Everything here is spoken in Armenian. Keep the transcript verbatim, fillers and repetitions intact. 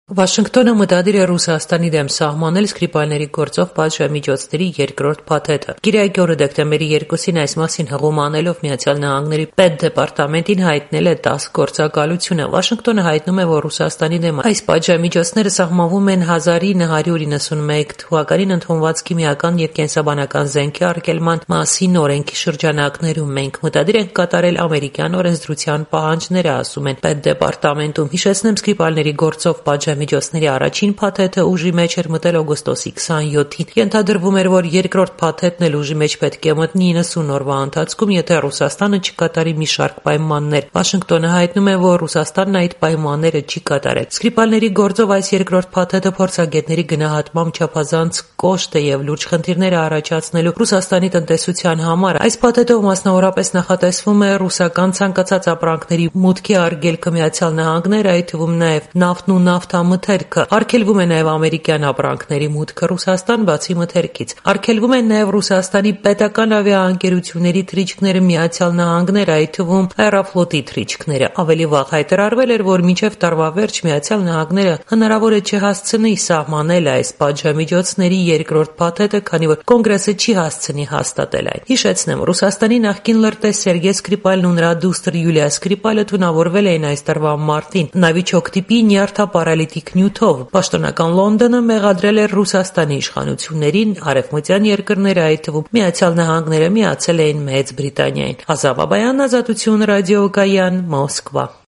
Վաշինգտոնը մտադիր է Ռուսաստանի դեմ սահմանել Սկրիպալների գործով պատժամիջոցների երկրորդ փաթեթը։ Կիրակի օրը դեկտեմբերի երկուսին այս մասին հղում անելով Միացյալ Նահանգների պետդեպարտամենտին հայտնել է տաս գործակալությունը։ Վաշինգտոնը հայտնում է, որ Ռուսաստանի դեմ այս պատժամիջոցները սահմանվում են հազար ինը հարյուր իննսունմեկ թվականին ընդունված քիմիական և կենսաբանական զենքի արգելման մասին օրենքի շրջանակներում։ Մենք մտադիր ենք կատարել ամերիկյան օրենսդրության պահանջները, ասում են պետդեպարտամենտում։ Հիշեցնեմ, Սկրիպալների գործով պատժամիջոցների առաջին փաթեթը ուժի մեջ էր մտել օգոստոսի քսաներկուին։ Ենթադրվում էր, որ երկրորդ փաթեթն էլ ուժի մեջ պետք է մտնի իննսուն օրվա ընթացքում, եթե Ռուսաստանը չկատարի մի շարք պայմաններ։ Վաշինգտոնը հայտնում է, որ Ռուսաստանն այդ պայմանները չի կատարել։ Սկրիպալների գործով այս երկրորդ փաթեթը փորձագետների գնահատմամբ չափազանց կոշտ է և լուրջ խնդիրներ է առաջացնելու Ռուսաստանի տնտեսության համար։ Այս փաթեթով մասնավորապես նախատեսվում է ռուսական ցանկացած ապրանքների մուտքի արգելքը Միացյալ Նահանգներ, այդ թվում նաև նավթն ու նավթամթերքը։ Արգելվում է նաև ամերիկյան ապրանքների մուտքը Ռուսաստան, բացի մթերքից։ Արգելվում են նաև Ռուսաստանի պետական ավիաընկերությունների թռիչքները Միացյալ Նահանգներ, այդ թվում Aeroflot-ի թռիչքները։ Ավելի վաղ հայտարարվել էր, որ մինչև տարվա վերջ Միացյալ Նահանգները հնարավոր է չհասցնի սահմանել այս պատժամիջոցների երկրորդ փաթեթը, քանի որ Կոնգրեսը չի հասցնի հաստատել այն։ Հիշեցնեմ, Ռուսաստանի նախկին լրտես Սերգեյ Սկրիպալն ու նրա դուստր Յուլիա Սկրիպալը թունավորվել էին այս տարվա մարտին նավիճոկ տիպի նյարդապարալիտիկ նյութով։ Պաշտոնական Լոնդոնը մեղադրել էր Ռուսաստանի իշխանություններին, արևմտյան երկրները, այդ թվում Միացյալ Նահանգները, միացել էին Մեծ Բրիտանիային։ Ազատ Բաբայան, Ազատություն ռադիո, Գայան, Մոսկվա։